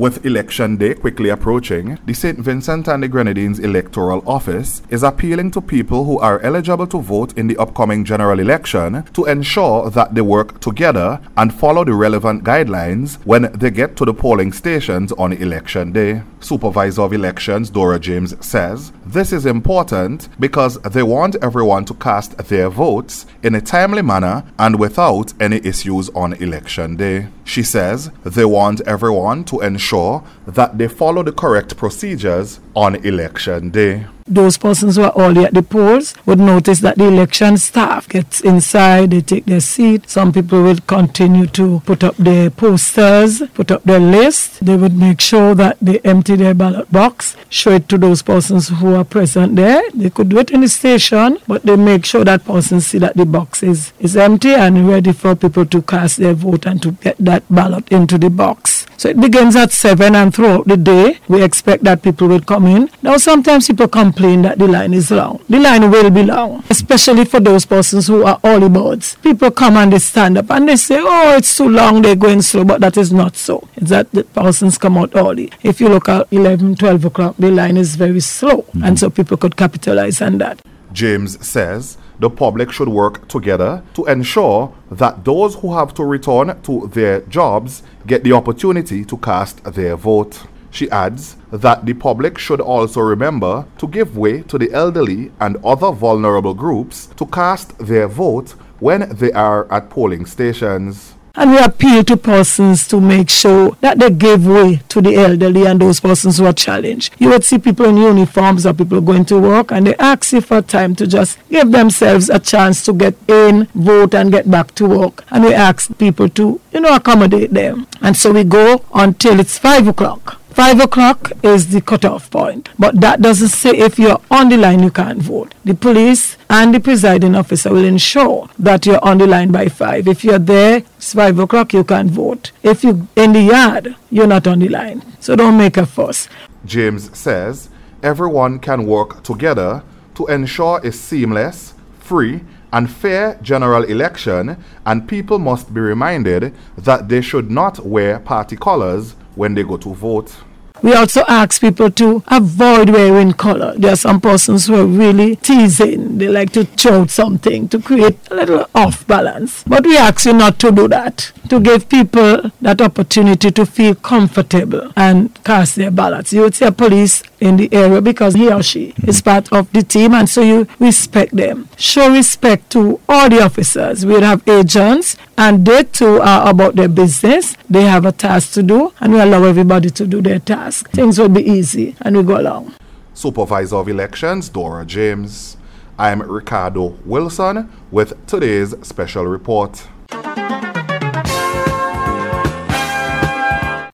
With Election Day quickly approaching, the St. Vincent and the Grenadines Electoral Office is appealing to people who are eligible to vote in the upcoming general election to ensure that they work together and follow the relevant guidelines when they get to the polling stations on Election Day. Supervisor of Elections Dora James says this is important because they want everyone to cast their votes in a timely manner and without any issues on Election Day. She says they want everyone to ensure that they follow the correct procedures on Election Day. Those persons who are already at the polls would notice that the election staff gets inside, they take their seat. Some people will continue to put up their posters, put up their list. They would make sure that they empty their ballot box, show it to those persons who are present there. They could do it in the station, but they make sure that persons see that the box is empty and ready for people to cast their vote and to get that ballot into the box. So it begins at 7 and throughout the day, we expect that people will come in. Now sometimes people complain that the line is long. The line will be long, especially for those persons who are early birds. People come and they stand up and they say, oh, it's too long, they're going slow, but that is not so. It's that the persons come out early. If you look at 11, 12 o'clock, the line is very slow, and so people could capitalize on that. James says the public should work together to ensure that those who have to return to their jobs get the opportunity to cast their vote. She adds that the public should also remember to give way to the elderly and other vulnerable groups to cast their vote when they are at polling stations. And we appeal to persons to make sure that they give way to the elderly and those persons who are challenged. You would see people in uniforms or people going to work and they ask you for time to just give themselves a chance to get in, vote and get back to work. And we ask people to, accommodate them. And so we go until it's 5 o'clock. 5 o'clock is the cutoff point, but that doesn't say if you're on the line you can't vote. The police and the presiding officer will ensure that you're on the line by 5. If you're there, it's 5 o'clock, you can't vote. If you're in the yard, you're not on the line. So don't make a fuss. James says everyone can work together to ensure a seamless, free, and fair general election, and people must be reminded that they should not wear party colors when they go to vote. We also ask people to avoid wearing color. There are some persons who are really teasing. They like to throw something to create a little off balance. But we ask you not to do that, to give people that opportunity to feel comfortable and cast their ballots. You would see a police in the area because he or she is part of the team, and so you respect them. Show respect to all the officers. We have agents, and they too are about their business. They have a task to do, and we allow everybody to do their task. Things will be easy, and we go along. Supervisor of Elections Dora James. I'm Ricardo Wilson with today's special report.